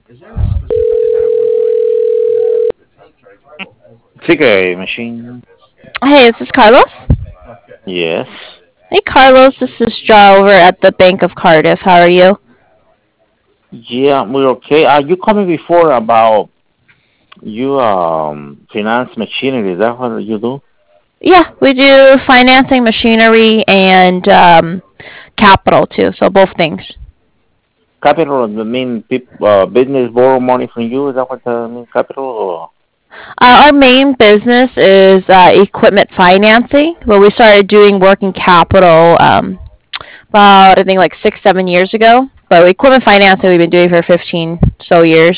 Figure machine. Hey, is this Carlos? Yes. Hey, Carlos, this is Straw over at the Bank of Cardiff. How are you? Yeah, we're okay. You called me before about you finance machinery. Is that what you do? Yeah, we do financing, machinery, and capital too. So both things. Capital. I mean, business borrow money from you. Is that what mean? Capital. Or? Our main business is equipment financing. Well, we started doing working capital about I think like 6, 7 years ago. But equipment financing we've been doing for 15 years.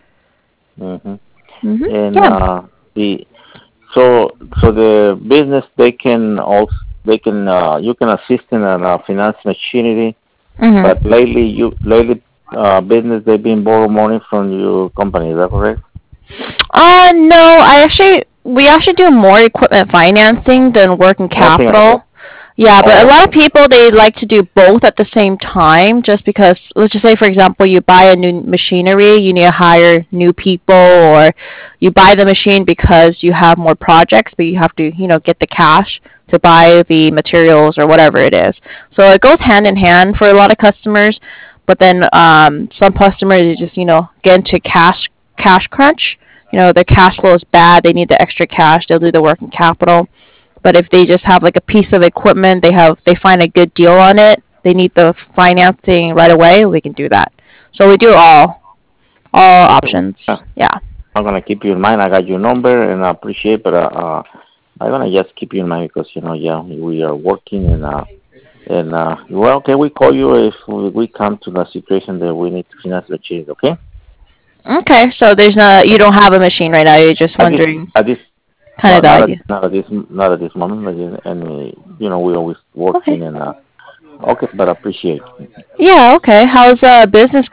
Hmm. And Yeah. the so so the business they can you can assist in finance machinery. Mhm. But lately business they've been borrow money from your company. Is that correct? No, we actually do more equipment financing than working Nothing. capital. Yeah, but a Oh, lot of okay. people they like to do both at the same time just because let's just say for example you buy a new machinery, you need to hire new people or you buy the machine because you have more projects but you have to, get the cash to buy the materials or whatever it is. So it goes hand in hand for a lot of customers, but then some customers they just, get into cash crunch. Their cash flow is bad, they need the extra cash, they'll do the working capital. But if they just have like a piece of equipment, they find a good deal on it, they need the financing right away, we can do that. So we do all Okay. options. Well, Yeah. I'm gonna keep you in mind. I got your number, and I appreciate. But I'm gonna just keep you in mind because yeah, we are working and well, okay, we call you if we come to the situation that we need to finance the change. Okay. Okay. So you don't have a machine right now. You're just At this wondering at this kind of the idea. not at this moment, but and we always Okay. working and okay, but I appreciate. Yeah. Okay. How's business